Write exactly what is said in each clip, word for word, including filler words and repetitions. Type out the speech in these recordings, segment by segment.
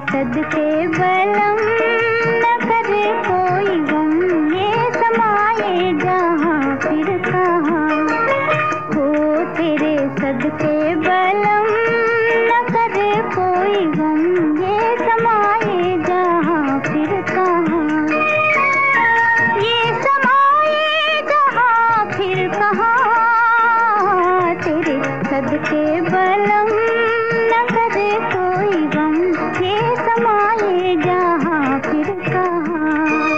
सदके बलम न करे कोई गम, ये समाए जहाँ फिर कहाँ हो तेरे सदके बलम न करे कोई गम, ये समाए जहाँ फिर कहाँ, ये समाए जहाँ फिर कहाँ तेरे सदके बलम न करे कोई गम, ये समाए जहाँ फिर कहाँ।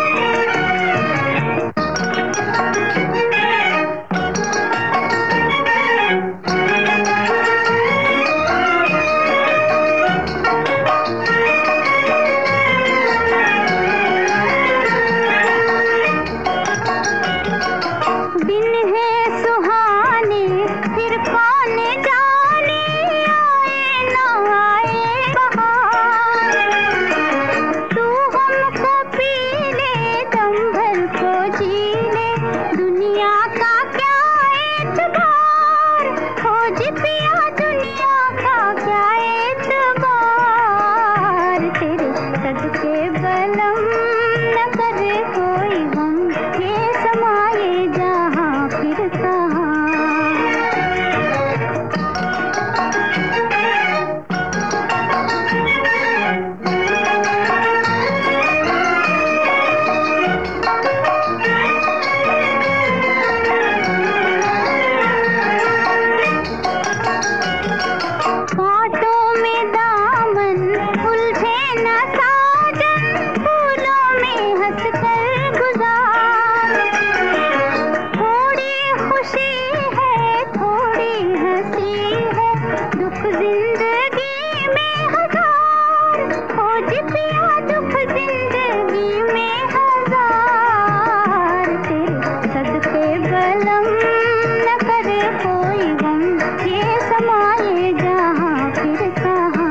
दिन है सुहाने फिर कौन जाने, आए ना आए बहार, तू हमको पी ले दम भर को जी ले, दुनिया का क्या एतबार, खोज पिया दुनिया का क्या एतबार, तेरे सदके बलम न करे कोई गम, ये समाए जहाँ फिर कहाँ। कांटों में दामन उलझे न साजन, फूलों में हंस कर गुजार, थोड़ी खुशी है थोड़ी हंसी है, दुख जिंदगी में हजार, खोज पिया दुख जिंदगी में हजार, तेरे सदके बलम न करे कोई गम, ये समाए जहाँ फिर कहाँ।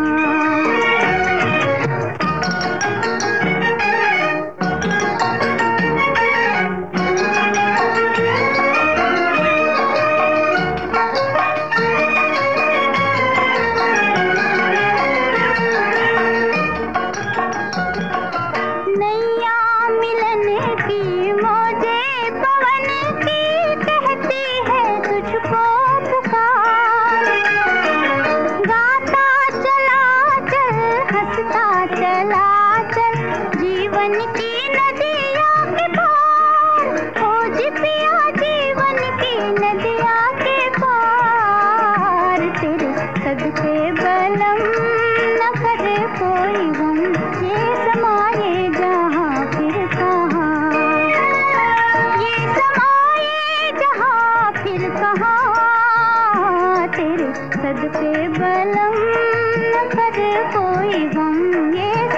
नैया मिलन की मौजे पवन की, कहती है तुझको पुकार, गाता चला चल हंसता चला चल, जीवन की नदिया के पार, खोज पिया जीवन की नदिया के पार, तेरे सदके बलम न करे कोई गम, ये समाए जहाँ फिर कहाँ, ये समाए जहाँ फिर कहाँ, तेरे सदके बलम न करे कोई गम, ये